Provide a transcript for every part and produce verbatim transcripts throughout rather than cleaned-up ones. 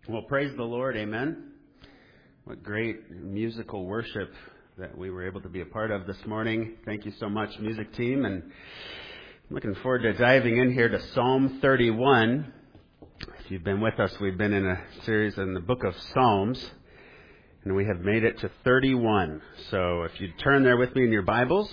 Well, praise the Lord, amen. What great musical worship that we were able to be a part of this morning. Thank you so much, music team, and I'm looking forward to diving in here to Psalm thirty-one. If you've been with us, we've been in a series in the book of Psalms, and we have made it to thirty-one. So if you'd turn there with me in your Bibles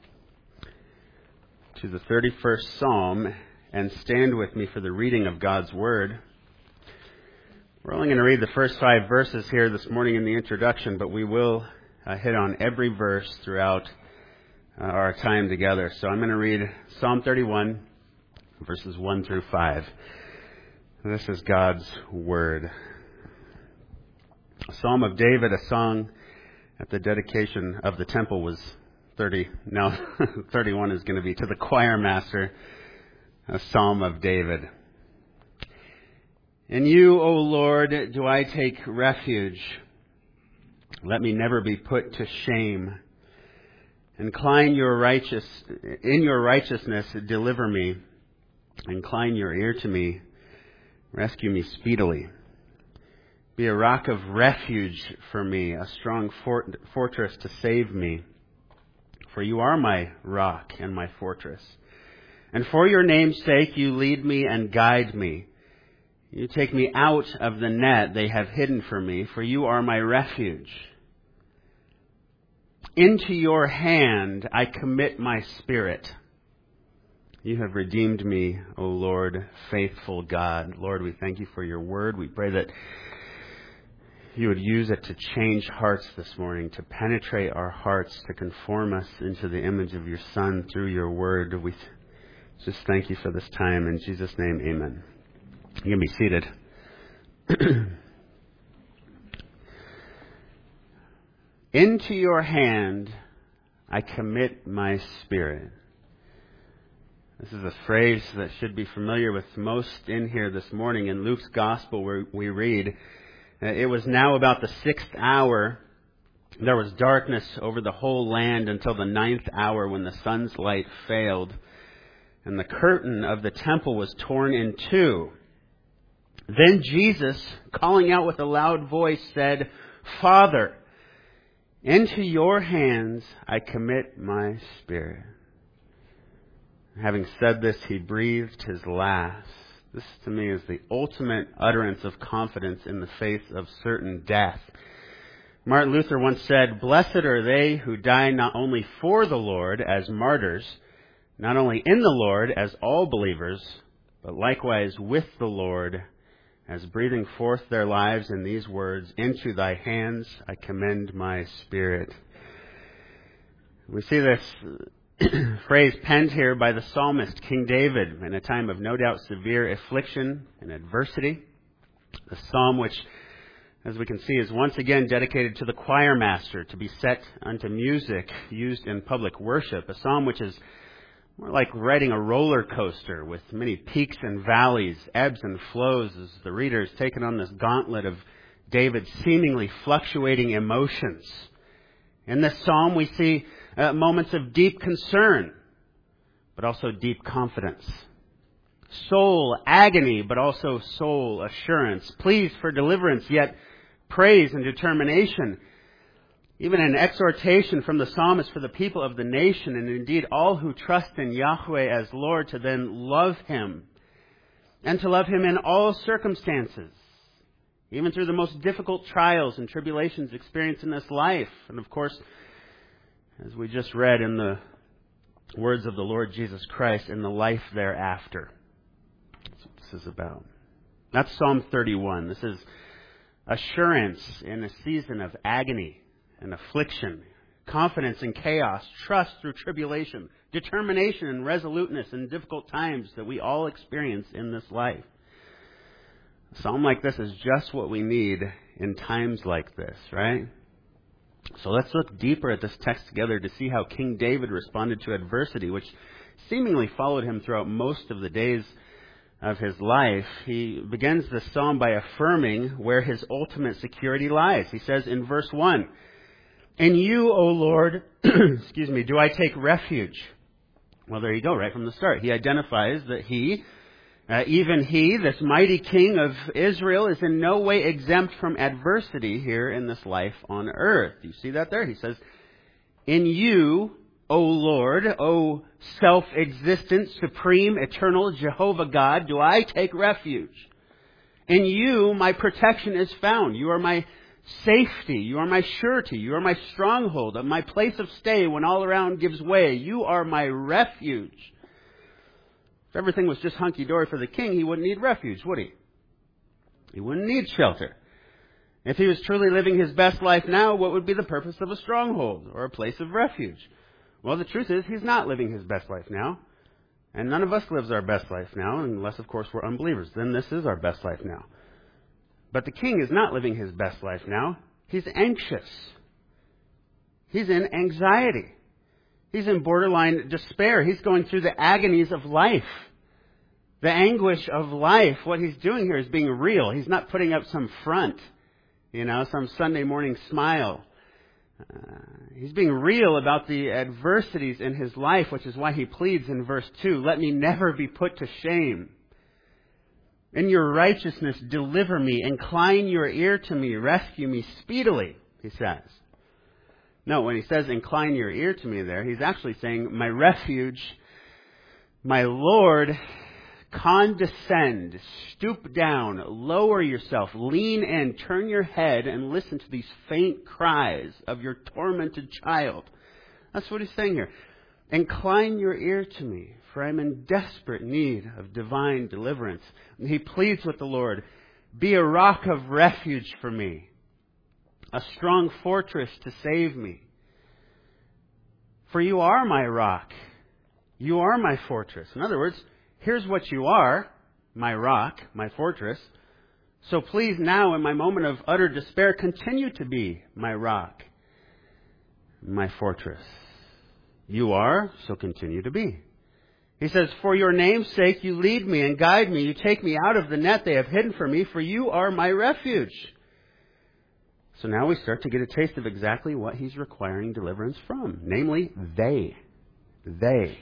to the thirty-first Psalm and stand with me for the reading of God's Word. We're only going to read the first five verses here this morning in the introduction, but we will uh, hit on every verse throughout uh, our time together. So I'm going to read Psalm thirty-one, verses one through five. This is God's Word. A Psalm of David, a song at the dedication of the temple, was thirty. Now thirty-one is going to be to the choir master, a Psalm of David. In you, O Lord, do I take refuge. Let me never be put to shame. Incline your righteous, in your righteousness, deliver me. Incline your ear to me. Rescue me speedily. Be a rock of refuge for me, a strong fort, fortress to save me. For you are my rock and my fortress. And for your name's sake, you lead me and guide me. You take me out of the net they have hidden for me, for you are my refuge. Into your hand I commit my spirit. You have redeemed me, O Lord, faithful God. Lord, we thank you for your word. We pray that you would use it to change hearts this morning, to penetrate our hearts, to conform us into the image of your Son through your word. We just thank you for this time. In Jesus' name, amen. You can be seated. Into your hand I commit my spirit. This is a phrase that should be familiar with most in here this morning. In Luke's Gospel, where we read, it was now about the sixth hour. There was darkness over the whole land until the ninth hour, when the sun's light failed, and the curtain of the temple was torn in two. Then Jesus, calling out with a loud voice, said, Father, into your hands I commit my spirit. Having said this, he breathed his last. This, to me, is the ultimate utterance of confidence in the face of certain death. Martin Luther once said, Blessed are they who die not only for the Lord as martyrs, not only in the Lord as all believers, but likewise with the Lord, as breathing forth their lives in these words, Into thy hands I commend my spirit. We see this phrase penned here by the psalmist, King David, in a time of no doubt severe affliction and adversity. The psalm, which, as we can see, is once again dedicated to the choir master, to be set unto music used in public worship. A psalm which is more like riding a roller coaster with many peaks and valleys, ebbs and flows, as the reader is taken on this gauntlet of David's seemingly fluctuating emotions. In this psalm, we see uh, moments of deep concern, but also deep confidence. Soul agony, but also soul assurance. Pleas for deliverance, yet praise and determination. Even an exhortation from the psalmist for the people of the nation, and indeed all who trust in Yahweh as Lord, to then love Him, and to love Him in all circumstances, even through the most difficult trials and tribulations experienced in this life. And of course, as we just read in the words of the Lord Jesus Christ, in the life thereafter. That's what this is about. That's Psalm thirty-one. This is assurance in a season of agony and affliction, confidence in chaos, trust through tribulation, determination and resoluteness in difficult times that we all experience in this life. A psalm like this is just what we need in times like this, right? So let's look deeper at this text together to see how King David responded to adversity, which seemingly followed him throughout most of the days of his life. He begins this psalm by affirming where his ultimate security lies. He says in verse one, In you, O Lord, excuse me, do I take refuge. Well, there you go, right from the start. He identifies that he Uh, even he, this mighty king of Israel, is in no way exempt from adversity here in this life on earth. You see that there? He says, in you, O Lord, O self-existent, supreme, eternal Jehovah God, do I take refuge. In you, my protection is found. You are my safety. You are my surety. You are my stronghold, my place of stay when all around gives way. You are my refuge. If everything was just hunky-dory for the king, he wouldn't need refuge, would he? He wouldn't need shelter. If he was truly living his best life now, what would be the purpose of a stronghold or a place of refuge? Well, the truth is, he's not living his best life now. And none of us lives our best life now, unless, of course, we're unbelievers. Then this is our best life now. But the king is not living his best life now. He's anxious. He's in anxiety. He's in borderline despair. He's going through the agonies of life. The anguish of life. What he's doing here is being real. He's not putting up some front. You know, some Sunday morning smile. Uh, he's being real about the adversities in his life, which is why he pleads in verse two, let me never be put to shame. In your righteousness, deliver me. Incline your ear to me. Rescue me speedily, he says. No, when he says incline your ear to me there, he's actually saying, my refuge, my Lord, condescend, stoop down, lower yourself, lean in, turn your head, and listen to these faint cries of your tormented child. That's what he's saying here. Incline your ear to me, for I'm in desperate need of divine deliverance. And he pleads with the Lord, be a rock of refuge for me, a strong fortress to save me. For you are my rock. You are my fortress. In other words, here's what you are, my rock, my fortress. So please now, in my moment of utter despair, continue to be my rock, my fortress. You are, so continue to be. He says, for your name's sake, you lead me and guide me. You take me out of the net they have hidden for me, for you are my refuge. So now we start to get a taste of exactly what he's requiring deliverance from. Namely, they. They.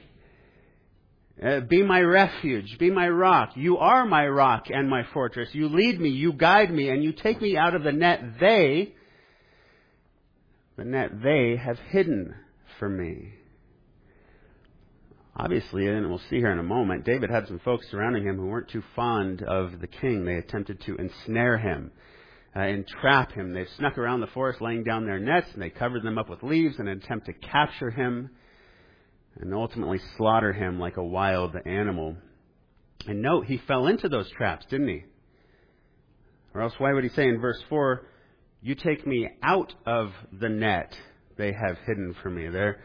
Uh, be my refuge, be my rock. You are my rock and my fortress. You lead me, you guide me, and you take me out of the net they, the net they have hidden for me. Obviously, and we'll see here in a moment, David had some folks surrounding him who weren't too fond of the king. They attempted to ensnare him, uh, entrap him. They snuck around the forest laying down their nets, and they covered them up with leaves in an attempt to capture him and ultimately slaughter him like a wild animal. And note, he fell into those traps, didn't he? Or else why would he say in verse four, you take me out of the net they have hidden for me? There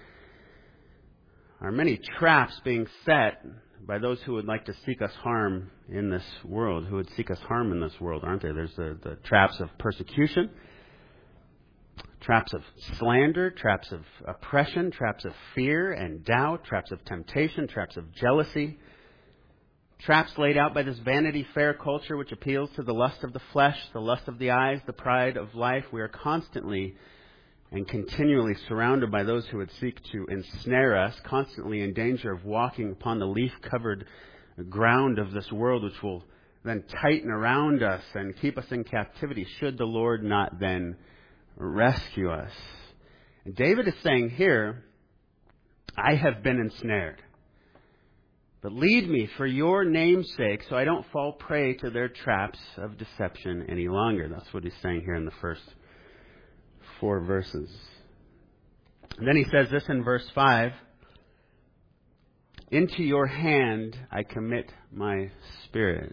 are many traps being set by those who would like to seek us harm in this world, who would seek us harm in this world, aren't there? There's the, the traps of persecution, traps of slander, traps of oppression, traps of fear and doubt, traps of temptation, traps of jealousy, traps laid out by this Vanity Fair culture which appeals to the lust of the flesh, the lust of the eyes, the pride of life. We are constantly and continually surrounded by those who would seek to ensnare us, constantly in danger of walking upon the leaf-covered ground of this world, which will then tighten around us and keep us in captivity, should the Lord not then rescue us. And David is saying here, I have been ensnared, but lead me for your name's sake so I don't fall prey to their traps of deception any longer. That's what he's saying here in the first four verses. And then he says this in verse five, into your hand I commit my spirit.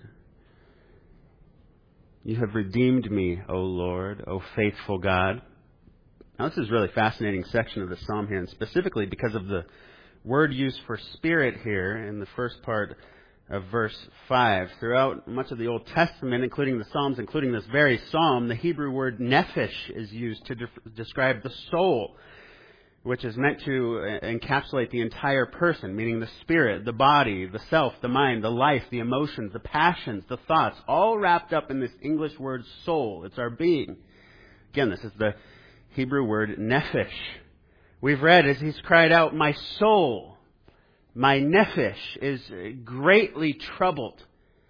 You have redeemed me, O Lord, O faithful God. Now this is a really fascinating section of the psalm here, and specifically because of the word used for spirit here in the first part of verse five. Throughout much of the Old Testament, including the Psalms, including this very psalm, the Hebrew word nephesh is used to de- describe the soul, which is meant to encapsulate the entire person, meaning the spirit, the body, the self, the mind, the life, the emotions, the passions, the thoughts, all wrapped up in this English word soul. It's our being. Again, this is the Hebrew word nephesh. We've read as he's cried out, my soul, my nephesh is greatly troubled.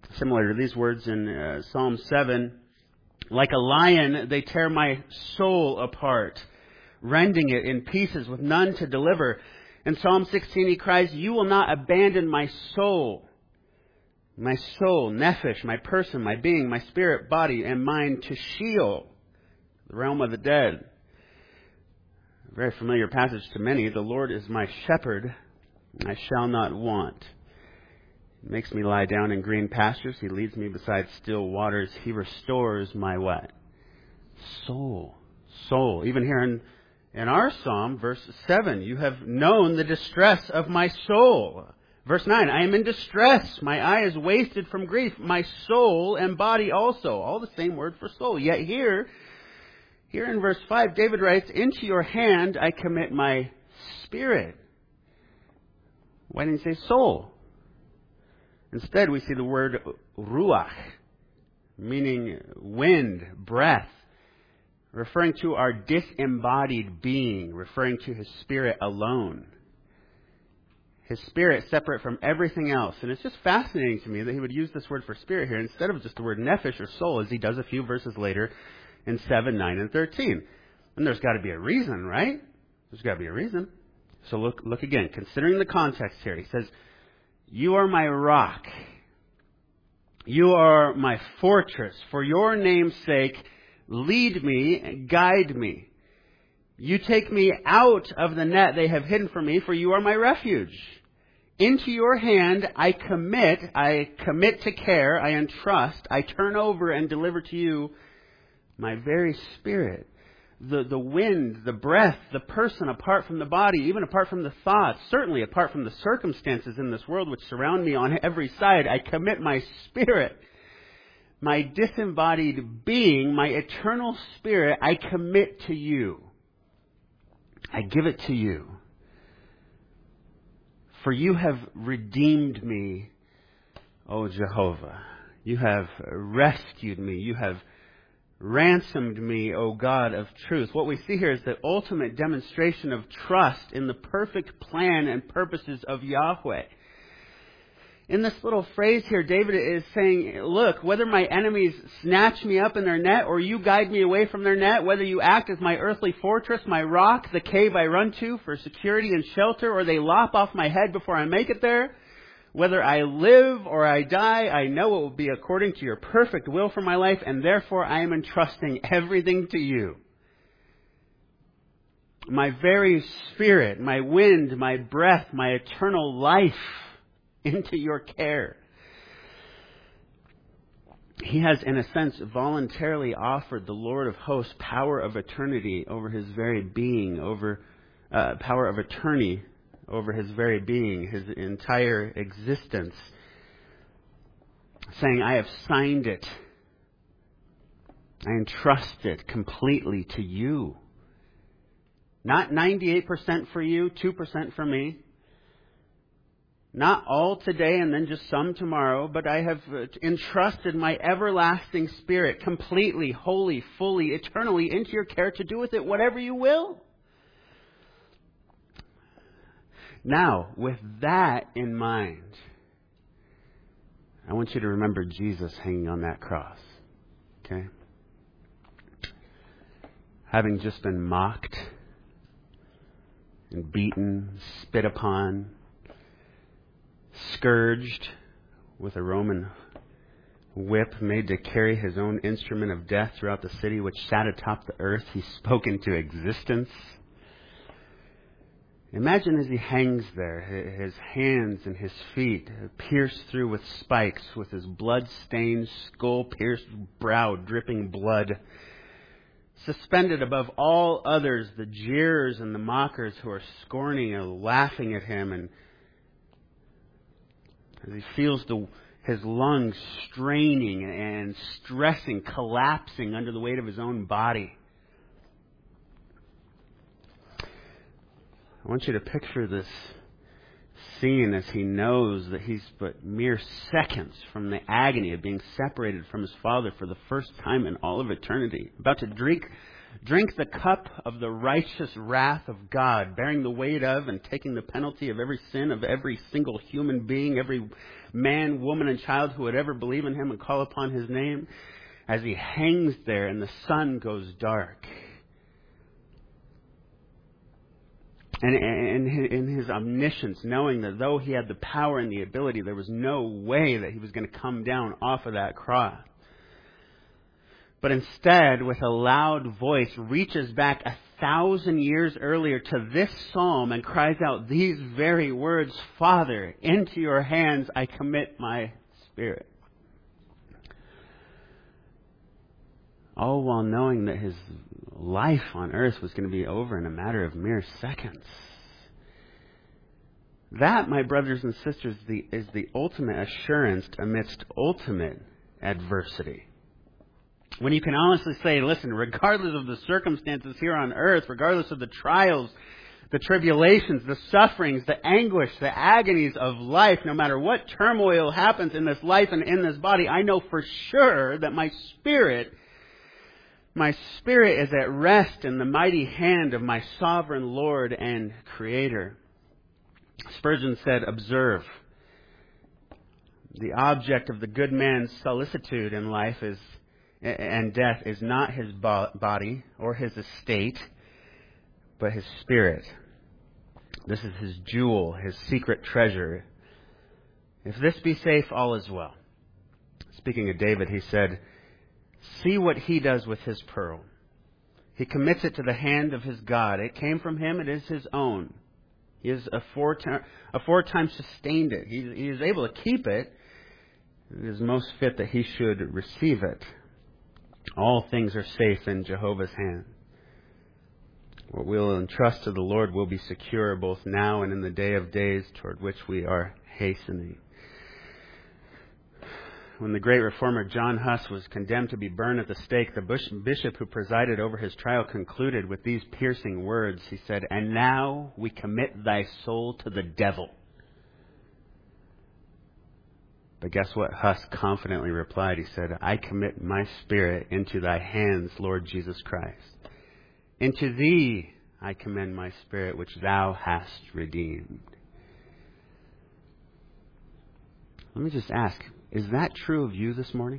Similar to these words in uh, Psalm seven, like a lion, they tear my soul apart, rending it in pieces with none to deliver. In Psalm sixteen, he cries, you will not abandon my soul. My soul, nephesh, my person, my being, my spirit, body, and mind to Sheol, the realm of the dead. A very familiar passage to many. The Lord is my shepherd, I shall not want. He makes me lie down in green pastures. He leads me beside still waters. He restores my what? Soul. Soul. Even here in, in our psalm, verse seven, you have known the distress of my soul. Verse nine, I am in distress. My eye is wasted from grief. My soul and body also. All the same word for soul. Yet here, here in verse five, David writes, into your hand I commit my spirit. Why didn't he say soul? Instead, we see the word ruach, meaning wind, breath, referring to our disembodied being, referring to his spirit alone. His spirit separate from everything else. And it's just fascinating to me that he would use this word for spirit here instead of just the word nephesh or soul, as he does a few verses later in seven, nine, and thirteen. And there's got to be a reason, right? There's got to be a reason. So look, look again. Considering the context here, he says, you are my rock. You are my fortress. For your name's sake, lead me, guide me. You take me out of the net they have hidden for me, for you are my refuge. Into your hand I commit, I commit to care, I entrust, I turn over and deliver to you my very spirit. The, the wind, the breath, the person apart from the body, even apart from the thoughts, certainly apart from the circumstances in this world which surround me on every side, I commit my spirit, my disembodied being, my eternal spirit, I commit to you. I give it to you. For you have redeemed me, O Jehovah. You have rescued me. You have ransomed me, O God of truth. What we see here is the ultimate demonstration of trust in the perfect plan and purposes of Yahweh. In this little phrase here, David is saying, look, whether my enemies snatch me up in their net or you guide me away from their net, whether you act as my earthly fortress, my rock, the cave I run to for security and shelter, or they lop off my head before I make it there, whether I live or I die, I know it will be according to your perfect will for my life, and therefore I am entrusting everything to you. My very spirit, my wind, my breath, my eternal life, into your care. He has, in a sense, voluntarily offered the Lord of hosts power of eternity over his very being, over uh, power of attorney over his very being, his entire existence, saying, I have signed it. I entrust it completely to you. Not ninety-eight percent for you, two percent for me. Not all today and then just some tomorrow, but I have entrusted my everlasting spirit completely, wholly, fully, eternally into your care to do with it whatever you will. Now, with that in mind, I want you to remember Jesus hanging on that cross. Okay? Having just been mocked and beaten, spit upon, scourged with a Roman whip, made to carry his own instrument of death throughout the city which sat atop the earth, he spoke into existence. Imagine as he hangs there, his hands and his feet pierced through with spikes, with his blood-stained, skull-pierced brow dripping blood, suspended above all others, the jeers and the mockers who are scorning and laughing at him, and as he feels the, his lungs straining and stressing, collapsing under the weight of his own body. I want you to picture this scene as he knows that he's but mere seconds from the agony of being separated from his Father for the first time in all of eternity, about to drink drink the cup of the righteous wrath of God, bearing the weight of and taking the penalty of every sin of every single human being, every man, woman, and child who would ever believe in him and call upon his name, as he hangs there and the sun goes dark. And in his omniscience, knowing that though he had the power and the ability, there was no way that he was going to come down off of that cross. But instead, with a loud voice, reaches back a thousand years earlier to this psalm and cries out these very words, "Father, into your hands I commit my spirit." All while knowing that his life on earth was going to be over in a matter of mere seconds. That, my brothers and sisters, the, is the ultimate assurance amidst ultimate adversity. When you can honestly say, listen, regardless of the circumstances here on earth, regardless of the trials, the tribulations, the sufferings, the anguish, the agonies of life, no matter what turmoil happens in this life and in this body, I know for sure that my spirit, my spirit is at rest in the mighty hand of my sovereign Lord and Creator. Spurgeon said, observe. The object of the good man's solicitude in life is and death is not his body or his estate, but his spirit. This is his jewel, his secret treasure. If this be safe, all is well. Speaking of David, he said, see what he does with his pearl. He commits it to the hand of his God. It came from him. It is his own. He has aforetime sustained it. He, he is able to keep it. It is most fit that he should receive it. All things are safe in Jehovah's hand. What we'll entrust to the Lord will be secure both now and in the day of days toward which we are hastening. When the great reformer John Huss was condemned to be burned at the stake, the bishop who presided over his trial concluded with these piercing words. He said, "And now we commit thy soul to the devil." But guess what Huss confidently replied? He said, "I commit my spirit into thy hands, Lord Jesus Christ. Into thee I commend my spirit, which thou hast redeemed." Let me just ask, is that true of you this morning?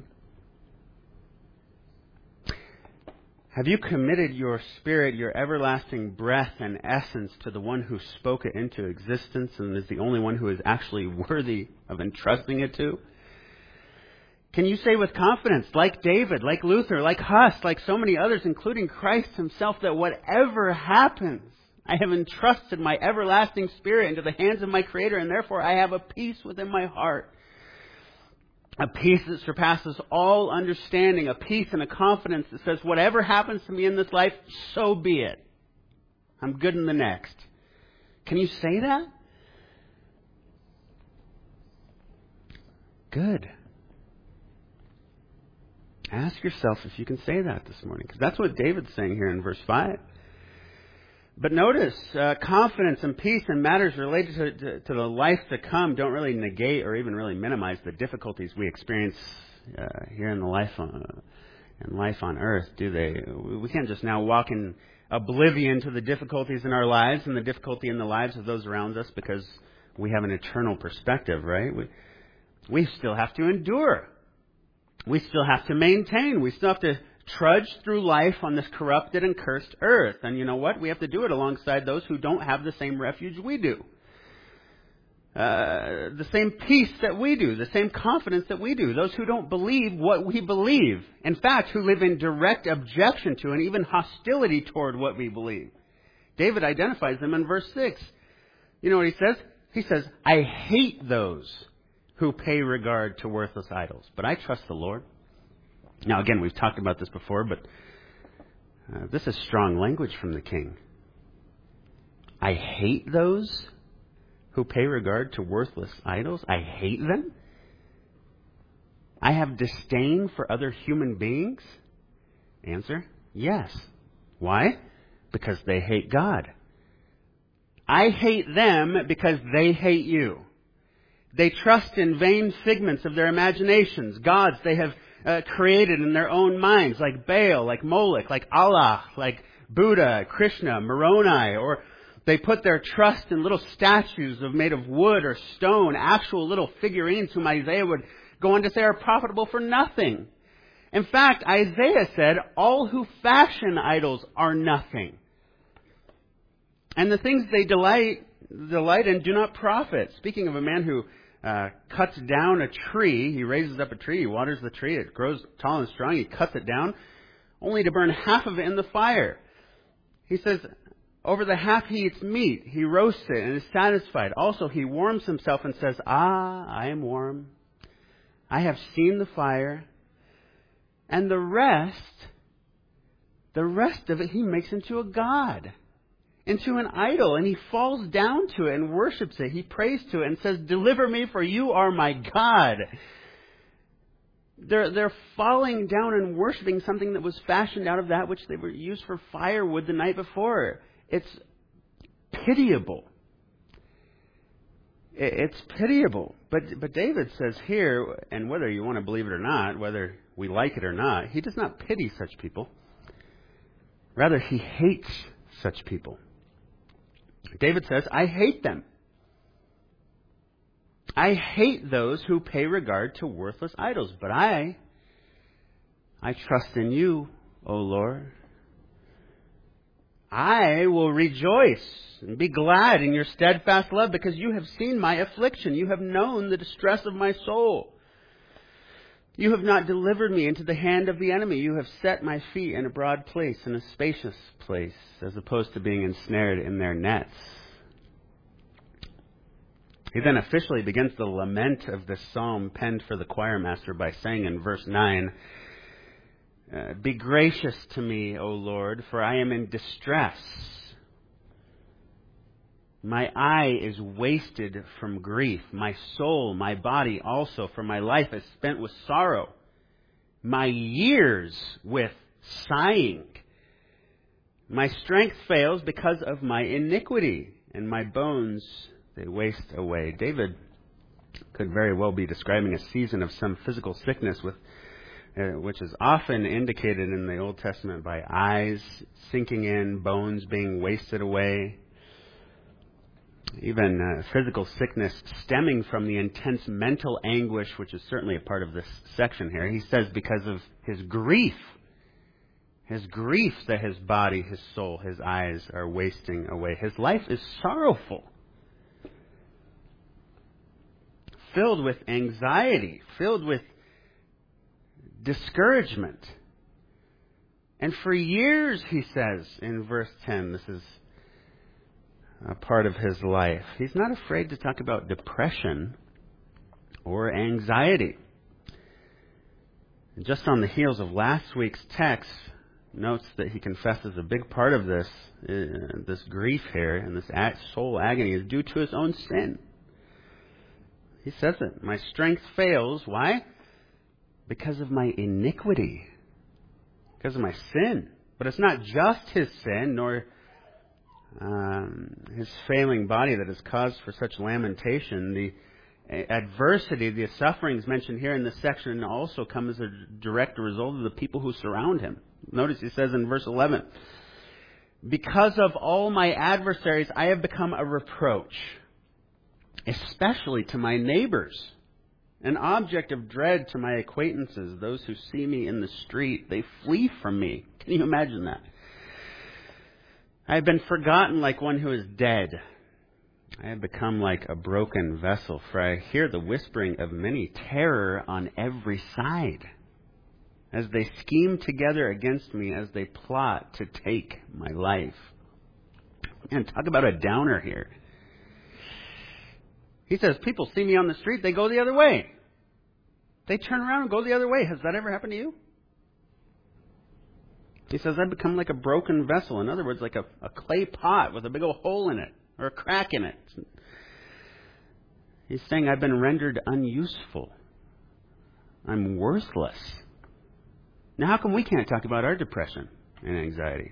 Have you committed your spirit, your everlasting breath and essence to the one who spoke it into existence and is the only one who is actually worthy of entrusting it to? Can you say with confidence, like David, like Luther, like Huss, like so many others, including Christ himself, that whatever happens, I have entrusted my everlasting spirit into the hands of my Creator, and therefore I have a peace within my heart. A peace that surpasses all understanding, a peace and a confidence that says, whatever happens to me in this life, so be it. I'm good in the next. Can you say that? Good. Ask yourself if you can say that this morning, because that's what David's saying here in verse five. But notice, uh, confidence and peace and matters related to, to, to the life to come don't really negate or even really minimize the difficulties we experience uh, here in the life on, in life on earth, do they? We can't just now walk in oblivion to the difficulties in our lives and the difficulty in the lives of those around us because we have an eternal perspective, right? We, we still have to endure. We still have to maintain. We still have to trudge through life on this corrupted and cursed earth. And you know what? We have to do it alongside those who don't have the same refuge we do. Uh, the same peace that we do. The same confidence that we do. Those who don't believe what we believe. In fact, who live in direct objection to and even hostility toward what we believe. David identifies them in verse six. You know what he says? He says, I hate those who pay regard to worthless idols, but I trust the Lord. Now, again, we've talked about this before, but uh, this is strong language from the king. I hate those who pay regard to worthless idols. I hate them. I have disdain for other human beings. Answer, yes. Why? Because they hate God. I hate them because they hate you. They trust in vain figments of their imaginations, gods they have uh, created in their own minds, like Baal, like Moloch, like Allah, like Buddha, Krishna, Moroni, or they put their trust in little statues of made of wood or stone, actual little figurines whom Isaiah would go on to say are profitable for nothing. In fact, Isaiah said, all who fashion idols are nothing. And the things they delight delight in do not profit. Speaking of a man who uh, cuts down a tree, he raises up a tree, he waters the tree, it grows tall and strong, he cuts it down, only to burn half of it in the fire. He says, over the half he eats meat, he roasts it and is satisfied. Also, he warms himself and says, ah, I am warm. I have seen the fire. And the rest, the rest of it he makes into a god, into an idol. And he falls down to it and worships it. He prays to it and says, deliver me, for you are my God. They're, they're falling down and worshiping something that was fashioned out of that which they were used for firewood the night before. It's pitiable. It's pitiable. But but David says here, and whether you want to believe it or not, whether we like it or not, he does not pity such people. Rather, he hates such people. David says, I hate them. I hate those who pay regard to worthless idols. But I, I trust in you, O Lord. I will rejoice and be glad in your steadfast love, because you have seen my affliction. You have known the distress of my soul. You have not delivered me into the hand of the enemy. You have set my feet in a broad place, in a spacious place, as opposed to being ensnared in their nets. He then officially begins the lament of this psalm penned for the choir master by saying in verse nine, Uh, be gracious to me, O Lord, for I am in distress. My eye is wasted from grief. My soul, my body also, for my life is spent with sorrow. My years with sighing. My strength fails because of my iniquity, and my bones, they waste away. David could very well be describing a season of some physical sickness with Uh, which is often indicated in the Old Testament by eyes sinking in, bones being wasted away. Even uh, physical sickness stemming from the intense mental anguish, which is certainly a part of this section here. He says because of his grief, his grief that his body, his soul, his eyes are wasting away. His life is sorrowful, filled with anxiety, filled with discouragement. And for years, he says in verse ten, this is a part of his life, he's not afraid to talk about depression or anxiety. And just on the heels of last week's text, notes that he confesses a big part of this, uh, this grief here and this soul agony is due to his own sin. He says it. My strength fails. Why? Because of my iniquity, because of my sin. But it's not just his sin, nor um, his failing body that is cause for such lamentation. The adversity, the sufferings mentioned here in this section also come as a direct result of the people who surround him. Notice he says in verse eleven, because of all my adversaries, I have become a reproach, especially to my neighbors. An object of dread to my acquaintances. Those who see me in the street, they flee from me. Can you imagine that? I have been forgotten like one who is dead. I have become like a broken vessel, for I hear the whispering of many, terror on every side, as they scheme together against me, as they plot to take my life. And talk about a downer here. He says, people see me on the street, they go the other way. They turn around and go the other way. Has that ever happened to you? He says, I've become like a broken vessel. In other words, like a, a clay pot with a big old hole in it, or a crack in it. He's saying, I've been rendered unuseful. I'm worthless. Now, how come we can't talk about our depression and anxiety?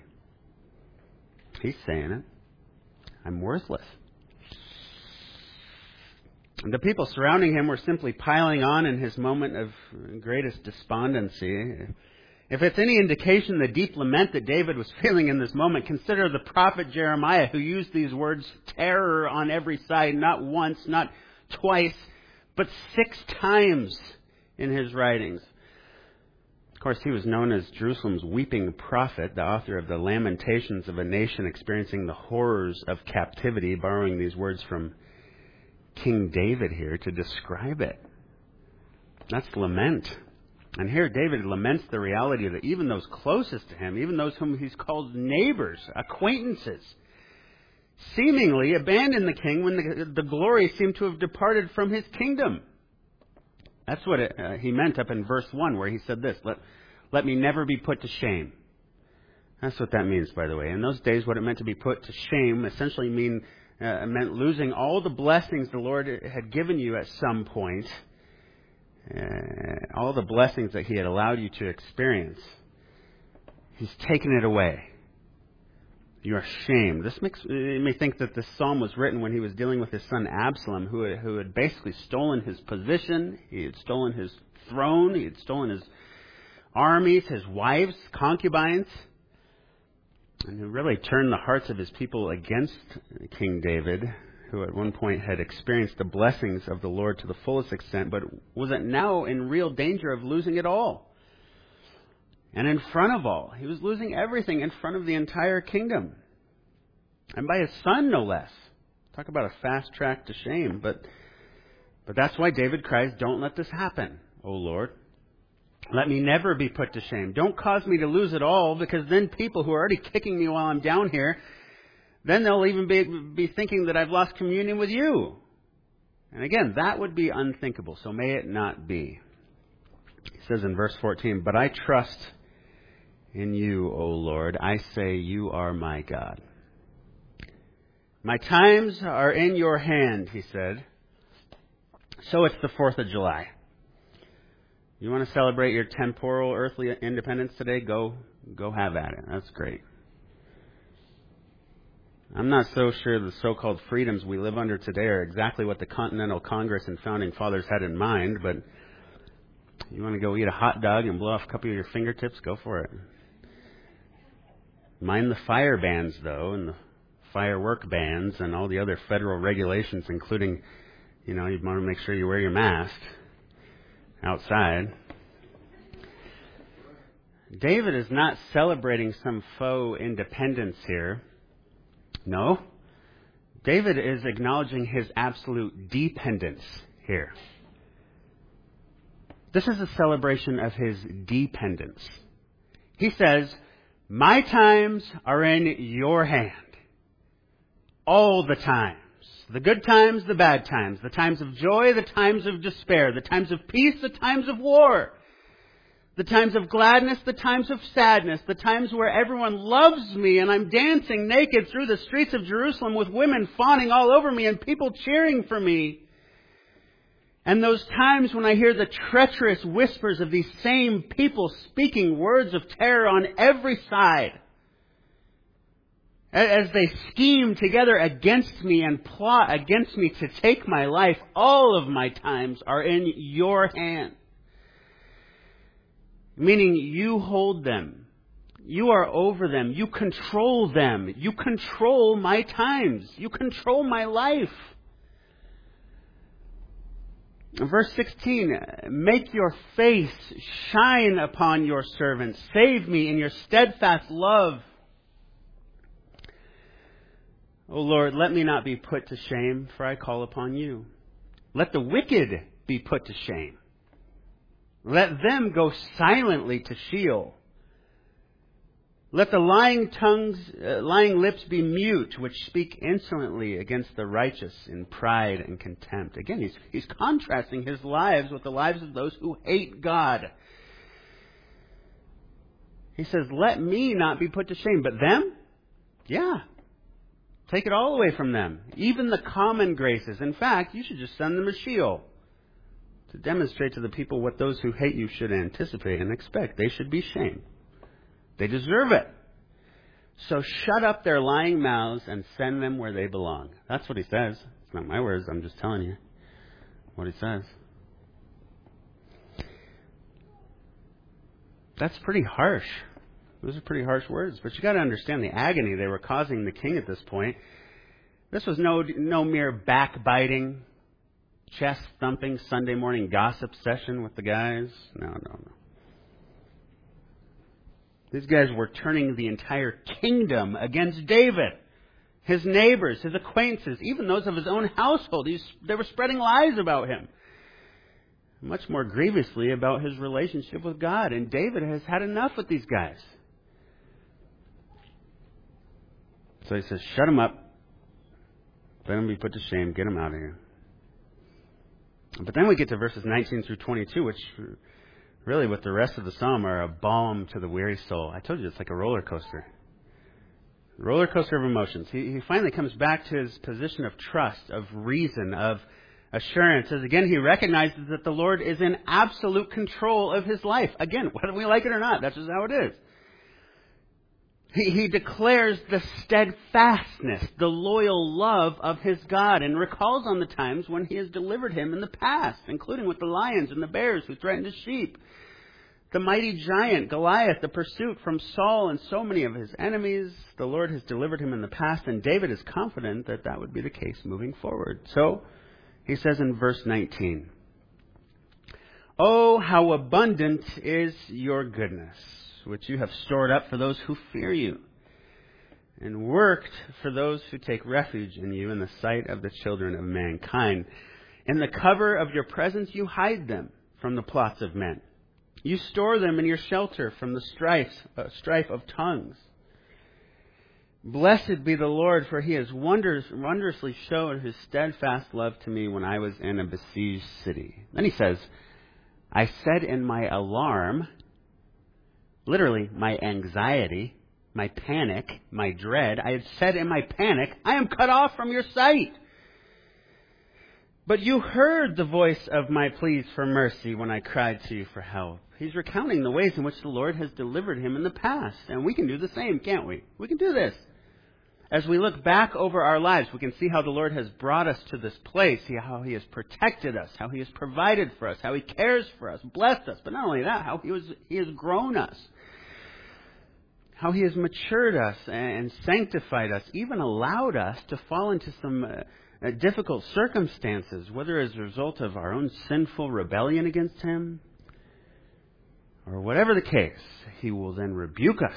He's saying it. I'm worthless. The people surrounding him were simply piling on in his moment of greatest despondency. If it's any indication the deep lament that David was feeling in this moment, consider the prophet Jeremiah, who used these words, terror on every side, not once, not twice, but six times in his writings. Of course, he was known as Jerusalem's weeping prophet, the author of the Lamentations of a Nation Experiencing the Horrors of Captivity, borrowing these words from King David here to describe it. That's lament. And here David laments the reality that even those closest to him, even those whom he's called neighbors, acquaintances, seemingly abandoned the king when the, the glory seemed to have departed from his kingdom. That's what it, uh, he meant up in verse one, where he said this, let, let me never be put to shame. That's what that means, by the way. In those days, what it meant to be put to shame essentially mean, uh, meant losing all the blessings the Lord had given you at some point, uh, all the blessings that he had allowed you to experience. He's taken it away. You are shamed. This makes you may think that this psalm was written when he was dealing with his son Absalom, who had, who had basically stolen his position. He had stolen his throne. He had stolen his armies, his wives, concubines, and who really turned the hearts of his people against King David, who at one point had experienced the blessings of the Lord to the fullest extent, but was now in real danger of losing it all. And in front of all, he was losing everything in front of the entire kingdom. And by his son, no less. Talk about a fast track to shame. But, but that's why David cries, don't let this happen, O Lord. Let me never be put to shame. Don't cause me to lose it all, because then people who are already kicking me while I'm down here, then they'll even be, be thinking that I've lost communion with you. And again, that would be unthinkable. So may it not be. He says in verse fourteen, but I trust in you, O Lord. I say you are my God. My times are in your hand, he said. So it's the fourth of July. You want to celebrate your temporal earthly independence today? Go, go have at it. That's great. I'm not so sure the so-called freedoms we live under today are exactly what the Continental Congress and Founding Fathers had in mind, but you want to go eat a hot dog and blow off a couple of your fingertips? Go for it. Mind the fire bans, though, and the firework bans and all the other federal regulations, including, you know, you want to make sure you wear your mask outside. David is not celebrating some faux independence here. No. David is acknowledging his absolute dependence here. This is a celebration of his dependence. He says, my times are in your hand. All the times. The good times, the bad times. The times of joy, the times of despair. The times of peace, the times of war. The times of gladness, the times of sadness. The times where everyone loves me and I'm dancing naked through the streets of Jerusalem with women fawning all over me and people cheering for me. And those times when I hear the treacherous whispers of these same people speaking words of terror on every side, as they scheme together against me and plot against me to take my life, all of my times are in your hand. Meaning you hold them. You are over them. You control them. You control my times. You control my life. Verse sixteen, make your face shine upon your servant. Save me in your steadfast love. O Lord, let me not be put to shame, for I call upon you. Let the wicked be put to shame. Let them go silently to Sheol. Let the lying tongues, uh, lying lips be mute, which speak insolently against the righteous in pride and contempt. Again, he's, he's contrasting his lives with the lives of those who hate God. He says, let me not be put to shame. But them? Yeah. Take it all away from them. Even the common graces. In fact, you should just send them to Sheol to demonstrate to the people what those who hate you should anticipate and expect. They should be shamed. They deserve it. So shut up their lying mouths and send them where they belong. That's what he says. It's not my words. I'm just telling you. what he says. That's pretty harsh. Those are pretty harsh words. But you got to understand the agony they were causing the king at this point. This was no no mere backbiting, chest thumping Sunday morning gossip session with the guys. No, no, no. These guys were turning the entire kingdom against David. His neighbors, his acquaintances, even those of his own household. He's, they were spreading lies about him. Much more grievously about his relationship with God. And David has had enough with these guys. So he says, shut them up. Let them be put to shame. Get them out of here. But then we get to verses nineteen through twenty-two, which really with the rest of the psalm are a balm to the weary soul. I told you it's like a roller coaster. Roller coaster of emotions. He, he finally comes back to his position of trust, of reason, of assurance. As again, he recognizes that the Lord is in absolute control of his life. Again, whether we like it or not, that's just how it is. He, he declares the steadfastness, the loyal love of his God, and recalls on the times when he has delivered him in the past, including with the lions and the bears who threatened his sheep. The mighty giant, Goliath, the pursuit from Saul and so many of his enemies, the Lord has delivered him in the past, and David is confident that that would be the case moving forward. So, he says in verse nineteen, "Oh, how abundant is your goodness, which you have stored up for those who fear you, and worked for those who take refuge in you in the sight of the children of mankind. In the cover of your presence you hide them from the plots of men. You store them in your shelter from the strife, uh, strife of tongues. Blessed be the Lord, for he has wonders, wondrously showed his steadfast love to me when I was in a besieged city." Then he says, "I said in my alarm," literally my anxiety, my panic, my dread, I had said in my panic, "I am cut off from your sight. But you heard the voice of my pleas for mercy when I cried to you for help." He's recounting the ways in which the Lord has delivered him in the past. And we can do the same, can't we? We can do this. As we look back over our lives, we can see how the Lord has brought us to this place, see how he has protected us, how he has provided for us, how he cares for us, blessed us. But not only that, how he, was, he has grown us, how he has matured us and sanctified us, even allowed us to fall into some uh, difficult circumstances, whether as a result of our own sinful rebellion against him, or whatever the case. He will then rebuke us.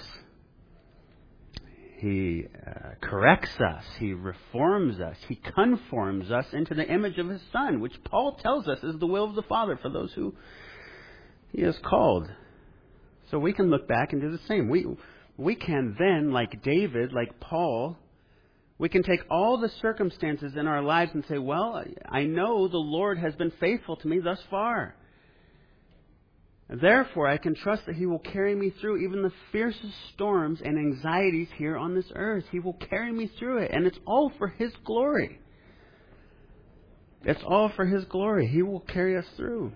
He uh, corrects us. He reforms us. He conforms us into the image of his Son, which Paul tells us is the will of the Father for those who he has called. So we can look back and do the same. We, we can then, like David, like Paul, we can take all the circumstances in our lives and say, well, I know the Lord has been faithful to me thus far. Therefore, I can trust that he will carry me through even the fiercest storms and anxieties here on this earth. He will carry me through it, and it's all for his glory. It's all for his glory. He will carry us through.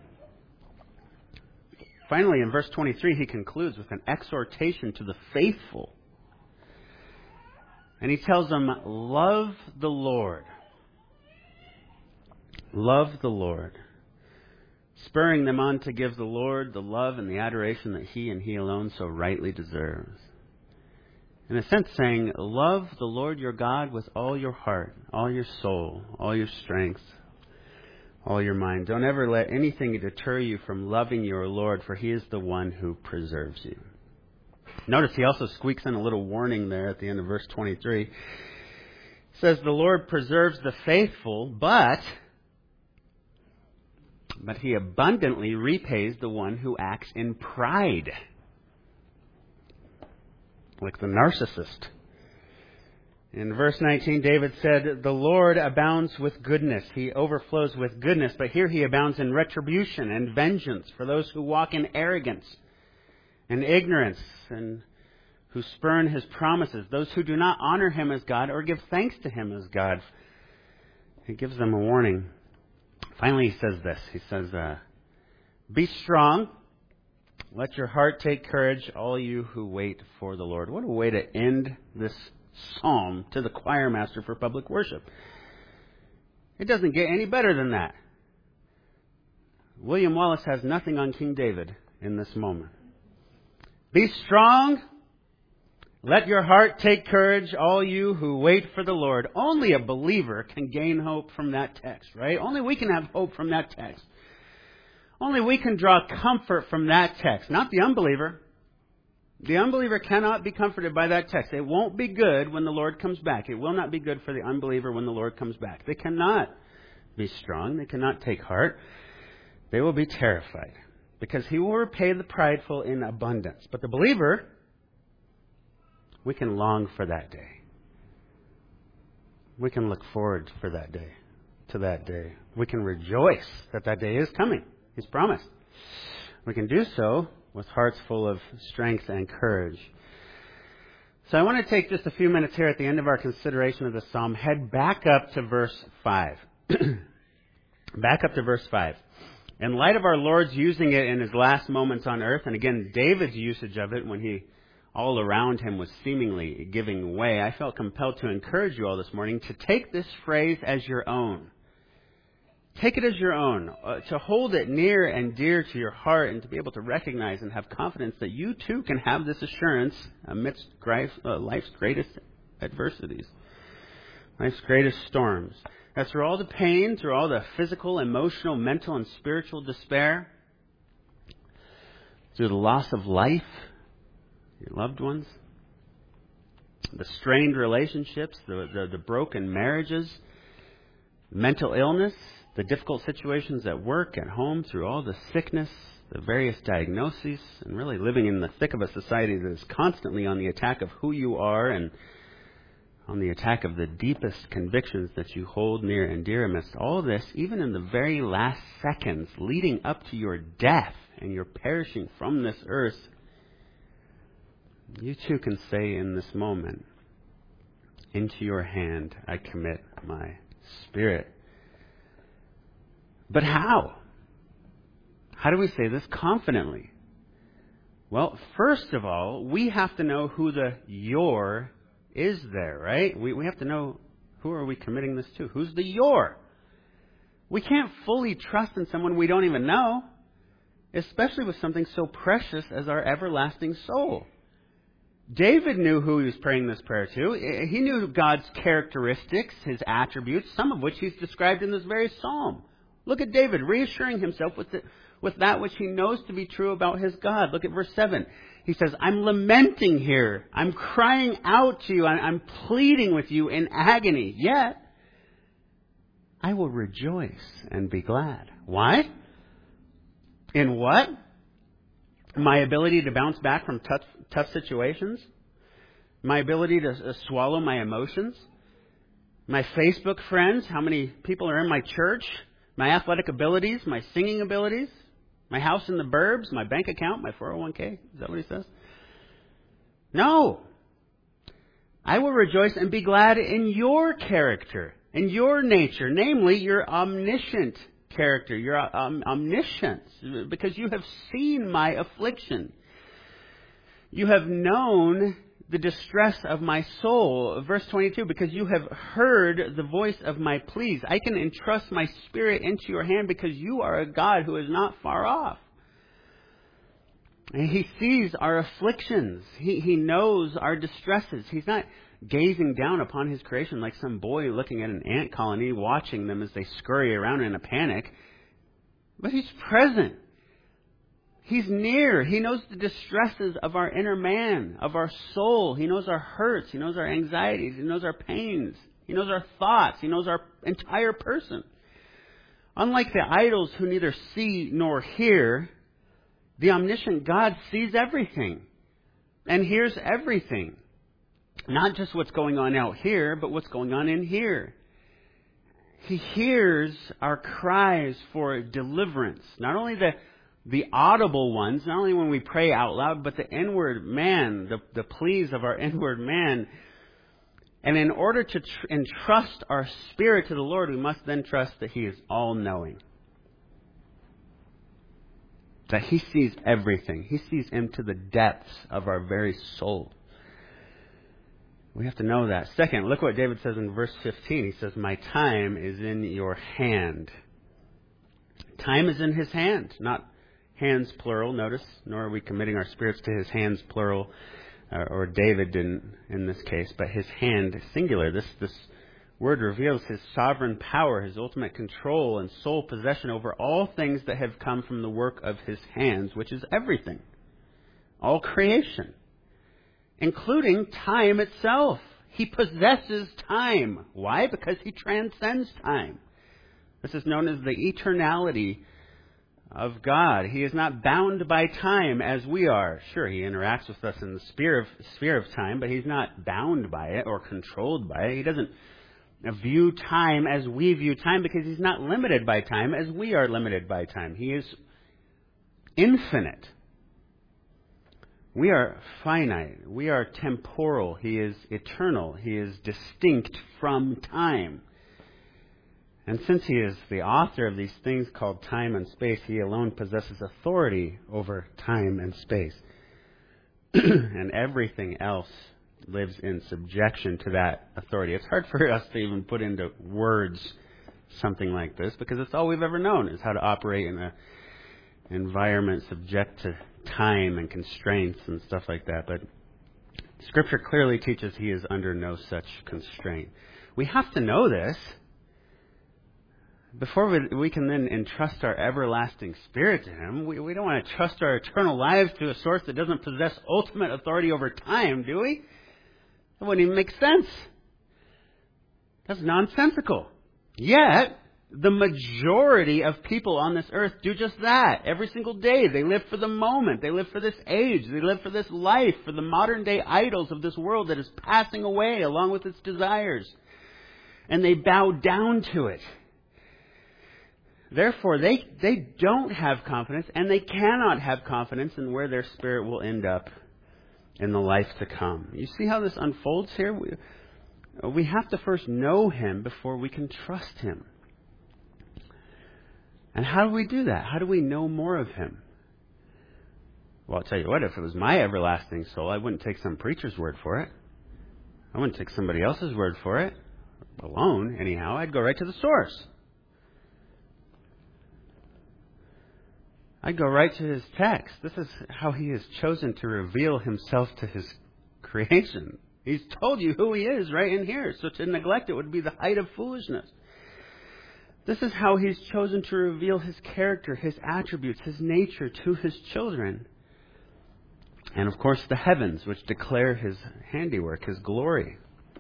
Finally, in verse twenty-three, he concludes with an exhortation to the faithful. And he tells them, love the Lord. Love the Lord. Spurring them on to give the Lord the love and the adoration that he and he alone so rightly deserves. In a sense, saying, love the Lord your God with all your heart, all your soul, all your strength, all your mind. Don't ever let anything deter you from loving your Lord, for he is the one who preserves you. Notice he also squeaks in a little warning there at the end of verse twenty-three. It says, the Lord preserves the faithful, but... But he abundantly repays the one who acts in pride, like the narcissist. In verse nineteen, David said, the Lord abounds with goodness. He overflows with goodness. But here he abounds in retribution and vengeance for those who walk in arrogance and ignorance and who spurn his promises, those who do not honor him as God or give thanks to him as God. He gives them a warning. Finally, he says this. He says, uh, be strong. Let your heart take courage, all you who wait for the Lord. What a way to end this psalm to the choir master for public worship. It doesn't get any better than that. William Wallace has nothing on King David in this moment. Be strong. Let your heart take courage, all you who wait for the Lord. Only a believer can gain hope from that text, right? Only we can have hope from that text. Only we can draw comfort from that text, not the unbeliever. The unbeliever cannot be comforted by that text. It won't be good when the Lord comes back. It will not be good for the unbeliever when the Lord comes back. They cannot be strong. They cannot take heart. They will be terrified because he will repay the prideful in abundance. But the believer, we can long for that day. We can look forward for that day, to that day. We can rejoice that that day is coming. He's promised. We can do so with hearts full of strength and courage. So I want to take just a few minutes here at the end of our consideration of the psalm, head back up to verse five. Back up to verse five. In light of our Lord's using it in his last moments on earth, and again, David's usage of it when he all around him was seemingly giving way, I felt compelled to encourage you all this morning to take this phrase as your own. Take it as your own, uh, to hold it near and dear to your heart and to be able to recognize and have confidence that you too can have this assurance amidst uh, life's greatest adversities, life's greatest storms. That through all the pain, through all the physical, emotional, mental, and spiritual despair, through the loss of life, your loved ones, the strained relationships, the, the, the broken marriages, mental illness, the difficult situations at work, at home, through all the sickness, the various diagnoses, and really living in the thick of a society that is constantly on the attack of who you are and on the attack of the deepest convictions that you hold near and dear amidst all this, even in the very last seconds leading up to your death and your perishing from this earth, you too can say in this moment, into your hand I commit my spirit. But how? How do we say this confidently? Well, first of all, we have to know who the your is there, right? We we have to know who are we committing this to. Who's the your? We can't fully trust in someone we don't even know, especially with something so precious as our everlasting soul. David knew who he was praying this prayer to. He knew God's characteristics, his attributes, some of which he's described in this very psalm. Look at David reassuring himself with the, with that which he knows to be true about his God. Look at verse seven. He says, I'm lamenting here. I'm crying out to you. I'm pleading with you in agony. Yet, I will rejoice and be glad. Why? In what? My ability to bounce back from tough, tough situations? My ability to uh, swallow my emotions? My Facebook friends? How many people are in my church? My athletic abilities, my singing abilities, my house in the burbs, my bank account, my four oh one k. Is that what he says? No. I will rejoice and be glad in your character, in your nature, namely your omniscient character, your um, omniscience, because you have seen my affliction. You have known the distress of my soul. Verse twenty-two, because you have heard the voice of my pleas. I can entrust my spirit into your hand because you are a God who is not far off. And he sees our afflictions. He, he knows our distresses. He's not gazing down upon his creation like some boy looking at an ant colony, watching them as they scurry around in a panic. But he's present. He's near. He knows the distresses of our inner man, of our soul. He knows our hurts. He knows our anxieties. He knows our pains. He knows our thoughts. He knows our entire person. Unlike the idols who neither see nor hear, the omniscient God sees everything and hears everything. Not just what's going on out here, but what's going on in here. He hears our cries for deliverance. Not only the The audible ones, not only when we pray out loud, but the inward man, the, the pleas of our inward man. And in order to tr- entrust our spirit to the Lord, we must then trust that He is all-knowing. That He sees everything. He sees into the depths of our very soul. We have to know that. Second, look what David says in verse fifteen. He says, my time is in your hand. Time is in his hand, not hands plural, notice, nor are we committing our spirits to his hands plural, or, or David didn't in this case, but his hand singular. This, this word reveals his sovereign power, his ultimate control and sole possession over all things that have come from the work of his hands, which is everything, all creation, including time itself. He possesses time. Why? Because he transcends time. This is known as the eternality of God. He is not bound by time as we are. Sure, he interacts with us in the sphere of, sphere of time, but he's not bound by it or controlled by it. He doesn't view time as we view time because he's not limited by time as we are limited by time. He is infinite. We are finite. We are temporal. He is eternal. He is distinct from time. And since he is the author of these things called time and space, he alone possesses authority over time and space. And everything else lives in subjection to that authority. It's hard for us to even put into words something like this because it's all we've ever known is how to operate in an environment subject to time and constraints and stuff like that. But Scripture clearly teaches he is under no such constraint. We have to know this before we, we can then entrust our everlasting spirit to him. We, we don't want to trust our eternal lives to a source that doesn't possess ultimate authority over time, do we? That wouldn't even make sense. That's nonsensical. Yet, the majority of people on this earth do just that. Every single day, they live for the moment. They live for this age. They live for this life, for the modern day idols of this world that is passing away along with its desires. And they bow down to it. Therefore, they, they don't have confidence, and they cannot have confidence in where their spirit will end up in the life to come. You see how this unfolds here? We, we have to first know him before we can trust him. And how do we do that? How do we know more of him? Well, I'll tell you what, if it was my everlasting soul, I wouldn't take some preacher's word for it. I wouldn't take somebody else's word for it. Alone, anyhow. I'd go right to the source. I'd go right to his text. This is how he has chosen to reveal himself to his creation. He's told you who he is right in here. So to neglect it would be the height of foolishness. This is how he's chosen to reveal his character, his attributes, his nature to his children. And of course the heavens, which declare his handiwork, his glory.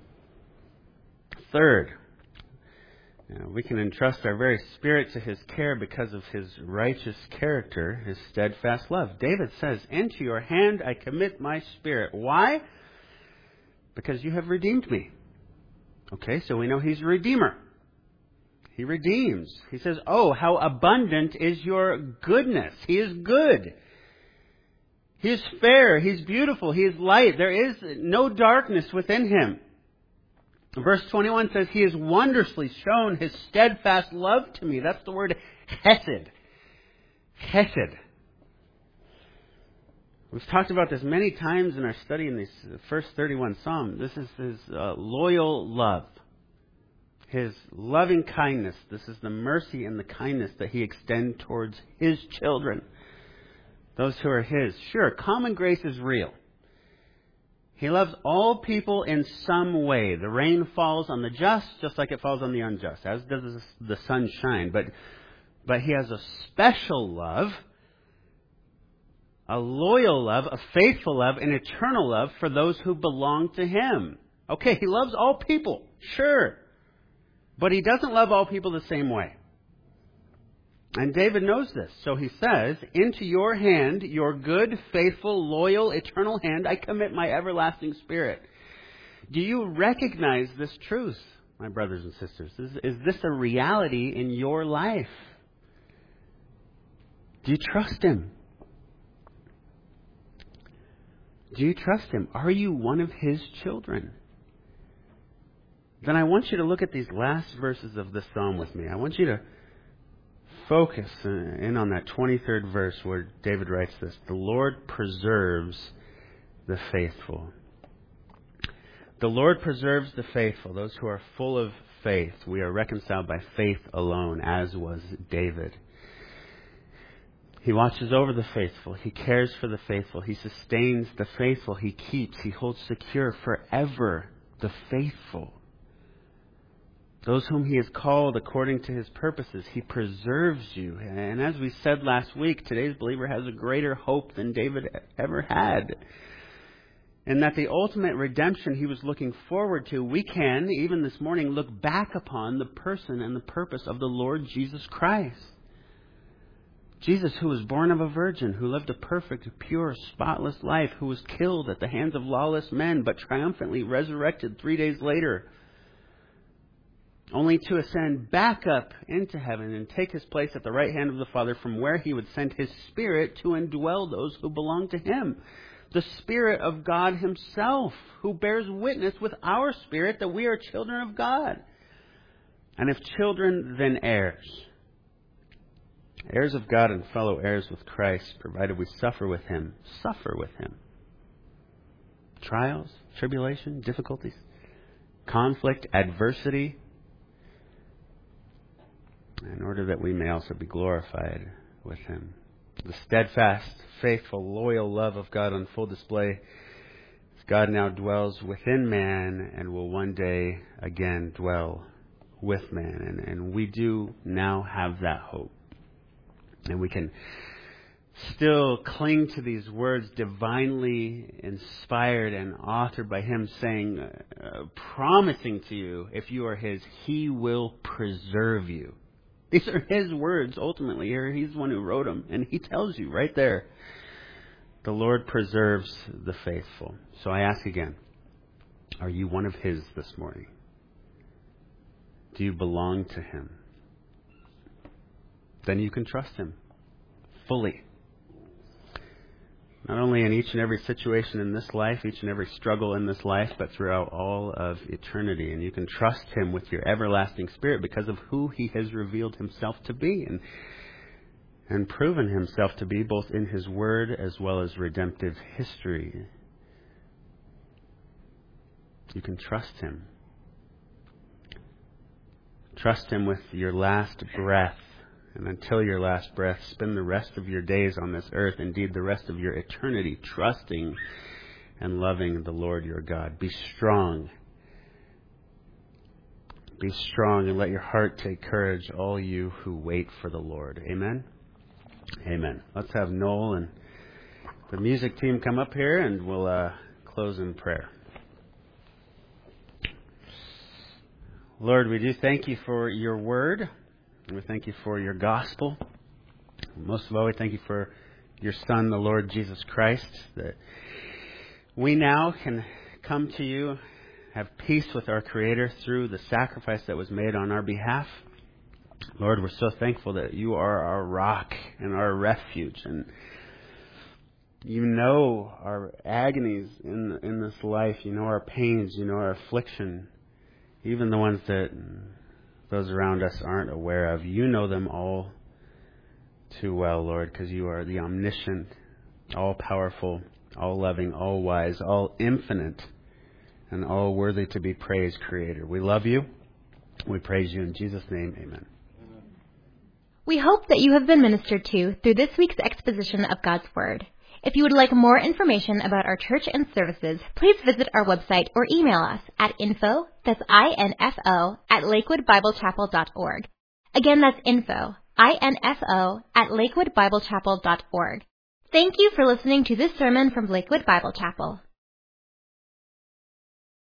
Third, you know, we can entrust our very spirit to his care because of his righteous character, his steadfast love. David says, "Into your hand I commit my spirit." Why? Because you have redeemed me. Okay, so we know he's a redeemer. He redeems. He says, "Oh, how abundant is your goodness." He is good. He is fair. He's beautiful. He is light. There is no darkness within him. Verse twenty-one says, "He has wondrously shown his steadfast love to me." That's the word hesed. Hesed. We've talked about this many times in our study in these first thirty-one Psalms. This is his uh, loyal love. His loving kindness. This is the mercy and the kindness that he extends towards his children. Those who are his. Sure, common grace is real. He loves all people in some way. The rain falls on the just just like it falls on the unjust, as does the sun shine. But, but he has a special love, a loyal love, a faithful love, an eternal love for those who belong to him. Okay, he loves all people, sure. But he doesn't love all people the same way. And David knows this. So he says, "Into your hand, your good, faithful, loyal, eternal hand, I commit my everlasting spirit." Do you recognize this truth, my brothers and sisters? Is, is this a reality in your life? Do you trust him? Do you trust him? Are you one of his children? Then I want you to look at these last verses of this psalm with me. I want you to focus in on that twenty-third verse where David writes this: "The Lord preserves the faithful." The Lord preserves the faithful, those who are full of faith. We are reconciled by faith alone, as was David. He watches over the faithful. He cares for the faithful. He sustains the faithful. He keeps. He holds secure forever the faithful. Those whom He has called according to His purposes, He preserves you. And as we said last week, today's believer has a greater hope than David ever had. And that the ultimate redemption he was looking forward to, we can, even this morning, look back upon the person and the purpose of the Lord Jesus Christ. Jesus, who was born of a virgin, who lived a perfect, pure, spotless life, who was killed at the hands of lawless men, but triumphantly resurrected three days later, only to ascend back up into heaven and take His place at the right hand of the Father, from where He would send His Spirit to indwell those who belong to Him. The Spirit of God Himself, who bears witness with our spirit that we are children of God. And if children, then heirs. Heirs of God and fellow heirs with Christ, provided we suffer with Him. Suffer with Him. Trials, tribulation, difficulties, conflict, adversity, in order that we may also be glorified with Him. The steadfast, faithful, loyal love of God on full display as God now dwells within man and will one day again dwell with man. And, and we do now have that hope. And we can still cling to these words, divinely inspired and authored by Him, saying, uh, promising to you, if you are His, He will preserve you. These are His words, ultimately. Here, He's the one who wrote them. And He tells you right there, the Lord preserves the faithful. So I ask again, are you one of His this morning? Do you belong to Him? Then you can trust Him fully. Not only in each and every situation in this life, each and every struggle in this life, but throughout all of eternity. And you can trust Him with your everlasting spirit because of who He has revealed Himself to be and, and proven Himself to be, both in His Word as well as redemptive history. You can trust Him. Trust Him with your last breath. And until your last breath, spend the rest of your days on this earth, indeed the rest of your eternity, trusting and loving the Lord your God. Be strong. Be strong and let your heart take courage, all you who wait for the Lord. Amen? Amen. Let's have Noel and the music team come up here, and we'll uh, close in prayer. Lord, we do thank You for Your word. We thank You for Your gospel. Most of all, we thank You for Your Son, the Lord Jesus Christ, that we now can come to You, have peace with our Creator through the sacrifice that was made on our behalf. Lord, we're so thankful that You are our rock and our refuge, and You know our agonies in in this life. You know our pains. You know our affliction, even the ones that those around us aren't aware of. You know them all too well, Lord, because You are the omniscient, all-powerful, all-loving, all-wise, all-infinite, and all-worthy to be praised Creator. We love You. We praise You in Jesus' name. Amen. We hope that you have been ministered to through this week's exposition of God's Word. If you would like more information about our church and services, please visit our website or email us at info, that's I N F O, at lakewood bible chapel dot org. Again, that's info, I N F O, at lakewood bible chapel dot org. Thank you for listening to this sermon from Lakewood Bible Chapel.